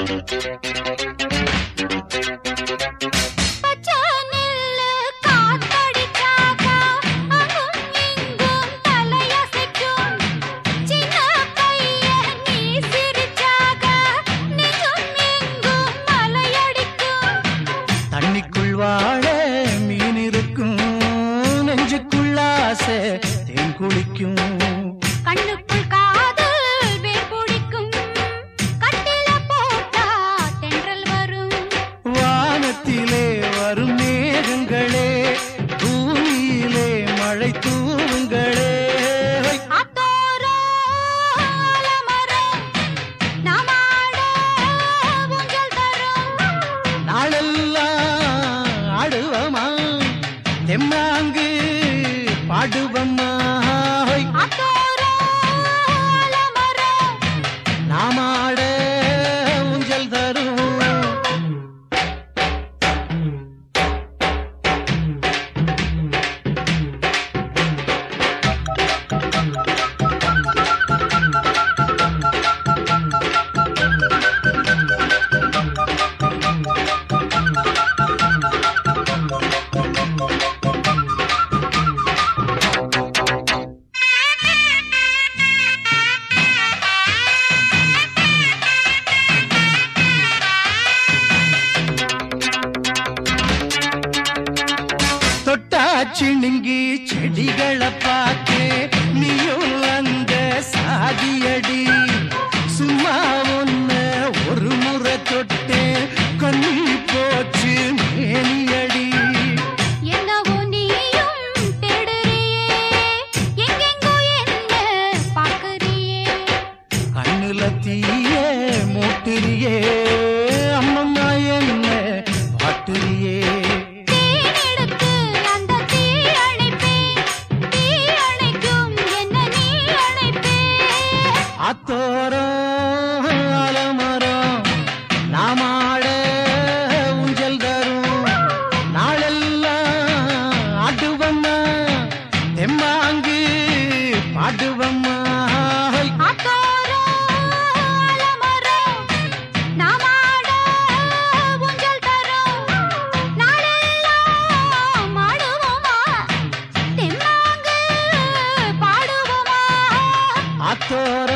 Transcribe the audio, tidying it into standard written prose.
தண்ணிக்குள் வாழ மீன் இருக்கும், நெஞ்சுக்குள் ஆசை தேன் குளிக்கும். கண்ணுக்குள் காதல் வேர் பிடிக்கும், கட்டில போட்டா தென்றல் வரும். வானத்திலே வரும் மேகங்களே, பூமியிலே மழை தூவுங்களே. தெம்மாங்கு பாடுவம்மா நாமாட ஊஞ்சல் தரும். சிணுங்கி செடிகளை பார்த்து நீயும் அந்த சாதியடி. சும்மா ஒன்ன ஒரு முறை தொட்டு கண்ணி போச்சு மேனியடி. என்னவோ நீயும் தேடுறியே, எங்கெங்கோ என்ன பார்க்கறியே. கண்ணுல தீய மூட்டுறியே, அம்மம்மா என்ன பாட்டுறியே. அத்தோரம் அலமரம் நாமாட ஊஞ்சல் தரும். நாளெல்லாம் ஆடுவம்மா தெம்மாங்கு பாடுவம்மா. அத்தோரம்